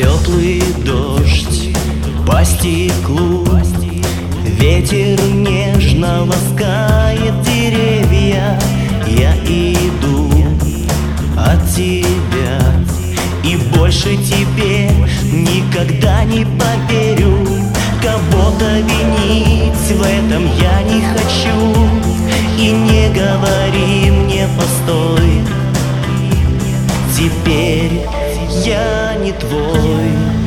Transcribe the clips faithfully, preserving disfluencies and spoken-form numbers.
Теплый дождь по стеклу, ветер нежно ласкает деревья. Я иду от тебя и больше тебе никогда не поверю. Кого-то винить в этом я не хочу. И не говори мне постой, теперь я не твой.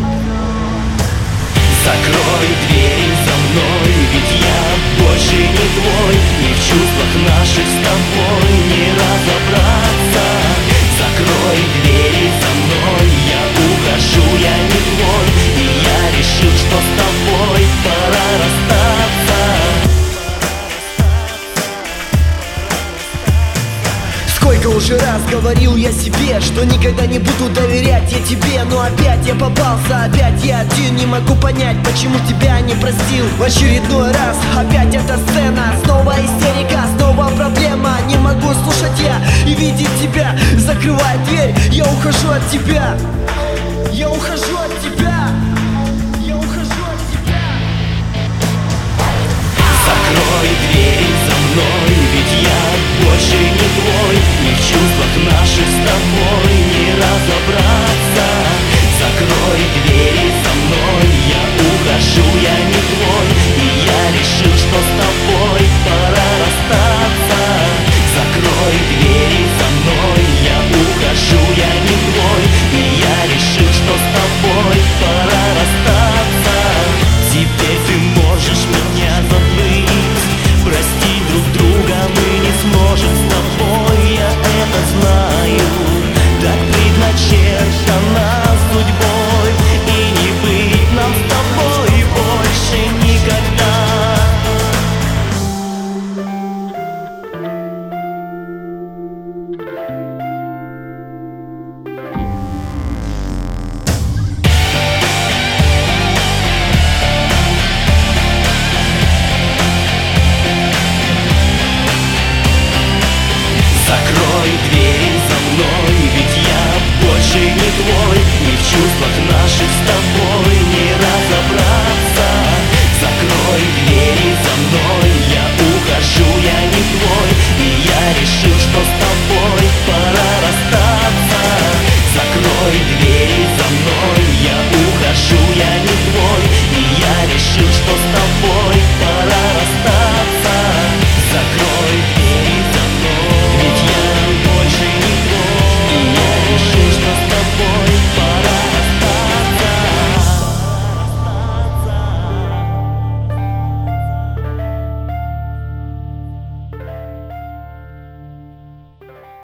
Закрой дверь за мной, ведь я больше не твой. Ни в чувствах наших с тобой не разобраться. Закрой двери за мной, я ухожу, я не твой. И я решил, что с тобой пора расстаться. Сколько уже раз говорил я себе, что никогда не буду доверять я тебе. Но опять я попался, опять я один. Не могу понять, почему тебя не простил. В очередной раз опять эта сцена. Снова истерика, снова проблема. Не могу слушать я и видеть тебя. Закрывай дверь, я ухожу от тебя. Я ухожу от тебя. Я ухожу от тебя. Закрой дверь за мной, ведь я больше не твой. Ни в чувствах наших с тобой не разобраться.